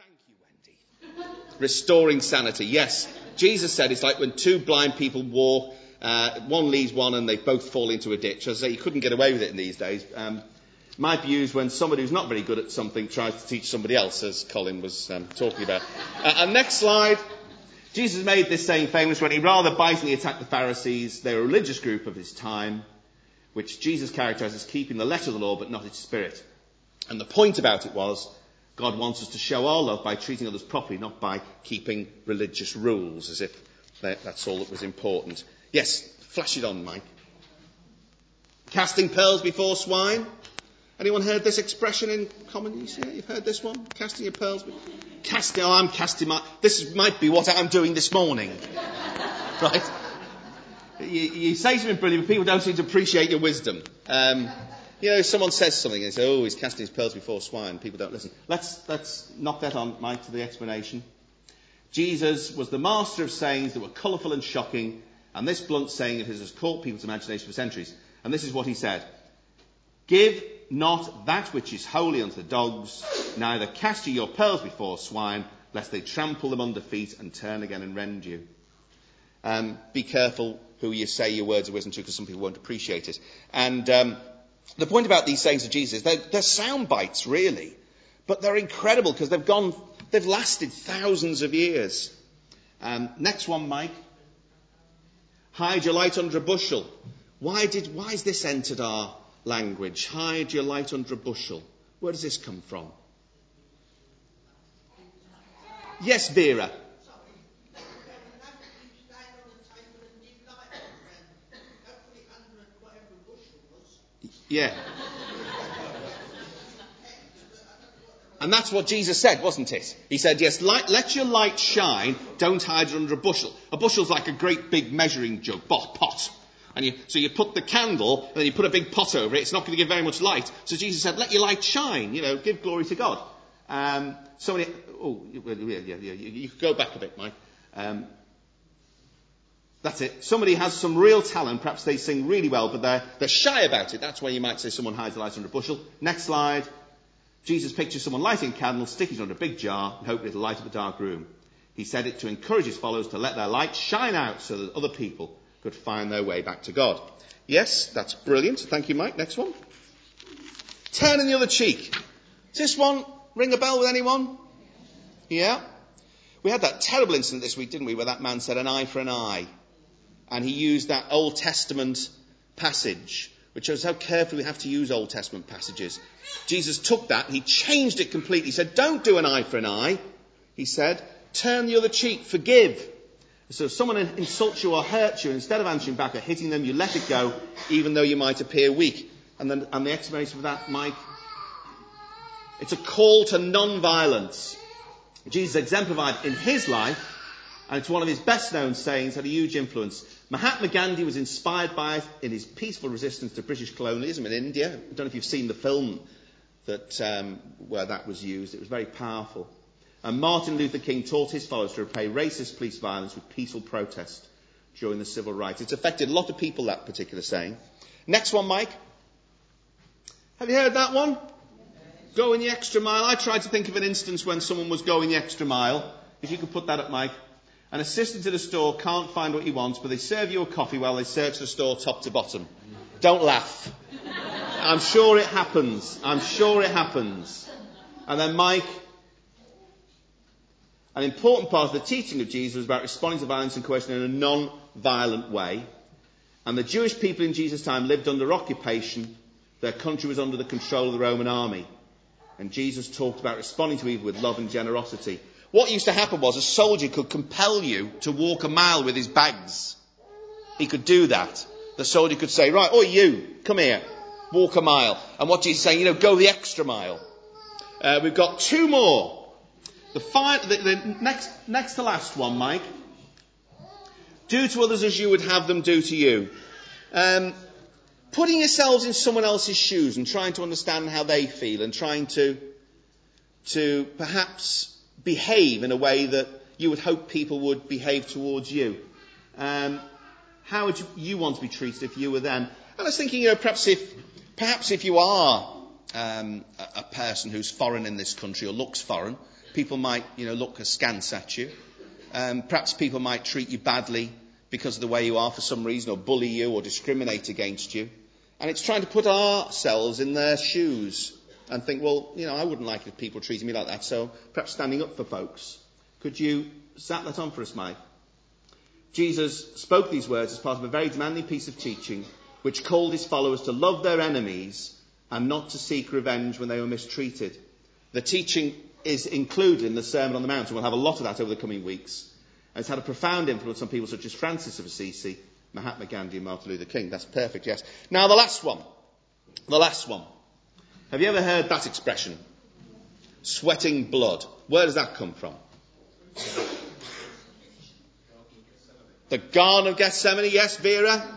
Thank you, Wendy. Restoring sanity. Yes, Jesus said it's like when two blind people walk, one leads one and they both fall into a ditch. As I say, you couldn't get away with it in these days. Might be used when somebody who's not very good at something tries to teach somebody else, as Colin was talking about. And next slide. Jesus made this saying famous when he rather bitingly attacked the Pharisees. They were a religious group of his time, which Jesus characterized as keeping the letter of the law but not its spirit. And the point about it was, God wants us to show our love by treating others properly, not by keeping religious rules, as if that's all that was important. Yes, flash it on, Mike. Casting pearls before swine. Anyone heard this expression in common use? Yeah, you've heard this one? Casting your pearls before... I'm casting my... This might be what I'm doing this morning. Right? You say something brilliant, but people don't seem to appreciate your wisdom. Someone says something and they say, oh, he's casting his pearls before swine. People don't listen. Let's knock that on, Mike, to the explanation. Jesus was the master of sayings that were colourful and shocking, and this blunt saying of his has caught people's imagination for centuries. And this is what he said. Give not that which is holy unto the dogs, neither cast ye your pearls before swine, lest they trample them under feet and turn again and rend you. Be careful who you say your words of wisdom to, because some people won't appreciate it. And the point about these sayings of Jesus, they're sound bites, really, but they're incredible because they've lasted thousands of years. Next one, Mike. Hide your light under a bushel. Why has this entered our language? Hide your light under a bushel. Where does this come from? Yes, Vera. Yeah. And that's what Jesus said, wasn't it? He said, yes, let your light shine, don't hide it under a bushel. A bushel's like a great big measuring jug, pot. And so you put the candle, and then you put a big pot over it. It's not going to give very much light. So Jesus said, let your light shine, give glory to God. You could go back a bit, Mike. That's it. Somebody has some real talent. Perhaps they sing really well, but they're shy about it. That's why you might say someone hides the light under a bushel. Next slide. Jesus pictures someone lighting a candle, sticking it under a big jar, and hoping it'll light up a dark room. He said it to encourage his followers to let their light shine out so that other people could find their way back to God. Yes, that's brilliant. Thank you, Mike. Next one. Turning the other cheek. Does this one ring a bell with anyone? Yeah? We had that terrible incident this week, didn't we, where that man said an eye for an eye. And he used that Old Testament passage, which shows how carefully we have to use Old Testament passages. Jesus took that, he changed it completely. He said, don't do an eye for an eye. He said, turn the other cheek, forgive. So if someone insults you or hurts you, instead of answering back or hitting them, you let it go, even though you might appear weak. And the explanation for that, Mike, it's a call to non-violence. Jesus exemplified in his life, and it's one of his best-known sayings, had a huge influence. Mahatma Gandhi was inspired by it in his peaceful resistance to British colonialism in India. I don't know if you've seen the film where that was used. It was very powerful. And Martin Luther King taught his followers to repay racist police violence with peaceful protest during the civil rights. It's affected a lot of people, that particular saying. Next one, Mike. Have you heard that one? Going the extra mile. I tried to think of an instance when someone was going the extra mile. If you could put that up, Mike. An assistant at a store can't find what he wants, but they serve you a coffee while they search the store top to bottom. Don't laugh. I'm sure it happens. And then, Mike, an important part of the teaching of Jesus was about responding to violence and coercion in a non-violent way. And the Jewish people in Jesus' time lived under occupation. Their country was under the control of the Roman army. And Jesus talked about responding to evil with love and generosity. What used to happen was a soldier could compel you to walk a mile with his bags. He could do that. The soldier could say, right, oh, you, come here, walk a mile. And what Jesus is saying, go the extra mile. We've got two more. The next to last one, Mike. Do to others as you would have them do to you. Putting yourselves in someone else's shoes and trying to understand how they feel and trying to perhaps behave in a way that you would hope people would behave towards you. How would you want to be treated if you were them? And I was thinking, perhaps if you are a person who's foreign in this country or looks foreign, People might, look askance at you. Perhaps people might treat you badly because of the way you are for some reason, or bully you or discriminate against you. And it's trying to put ourselves in their shoes and think, well, I wouldn't like if people treated me like that, so perhaps standing up for folks. Could you sat that on for us, Mike? Jesus spoke these words as part of a very demanding piece of teaching which called his followers to love their enemies and not to seek revenge when they were mistreated. The teaching is included in the Sermon on the Mount, and we'll have a lot of that over the coming weeks. And it's had a profound influence on people such as Francis of Assisi, Mahatma Gandhi and Martin Luther King. That's perfect, yes. Now the last one. Have you ever heard that expression? Sweating blood. Where does that come from? The Garden of Gethsemane, yes, Vera?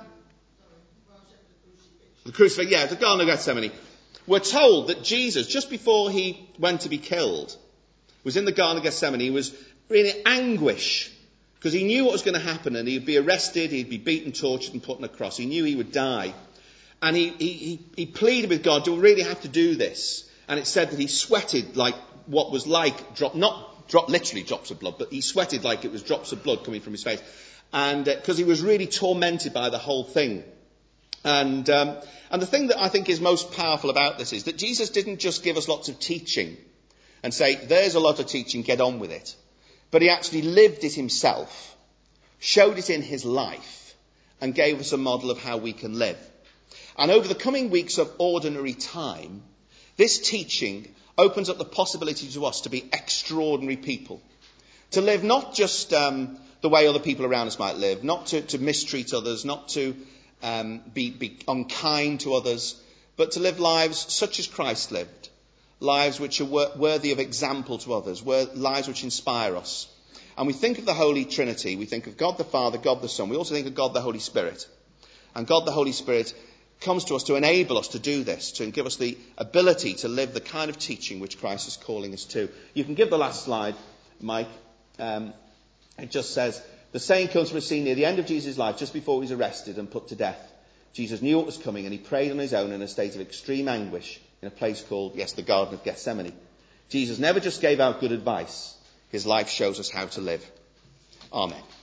The crucifix, yeah, the Garden of Gethsemane. We're told that Jesus, just before he went to be killed, was in the Garden of Gethsemane. He was really in anguish because he knew what was going to happen, and he'd be arrested, he'd be beaten, tortured and put on a cross. He knew he would die. And he pleaded with God, do we really have to do this? And it said that he sweated like what was like literally drops of blood, but he sweated like it was drops of blood coming from his face. And because he was really tormented by the whole thing. And the thing that I think is most powerful about this is that Jesus didn't just give us lots of teaching and say, there's a lot of teaching, get on with it. But he actually lived it himself, showed it in his life, and gave us a model of how we can live. And over the coming weeks of ordinary time, this teaching opens up the possibility to us to be extraordinary people. To live not just the way other people around us might live, not to mistreat others, not to be unkind to others, but to live lives such as Christ lived. Lives which are worthy of example to others, lives which inspire us. And we think of the Holy Trinity. We think of God the Father, God the Son. We also think of God the Holy Spirit. And God the Holy Spirit comes to us to enable us to do this, to give us the ability to live the kind of teaching which Christ is calling us to. You can give the last slide, Mike. It just says, the saying comes from a scene near the end of Jesus' life, just before he was arrested and put to death. Jesus knew what was coming, and he prayed on his own in a state of extreme anguish in a place called, the Garden of Gethsemane. Jesus never just gave out good advice. His life shows us how to live. Amen.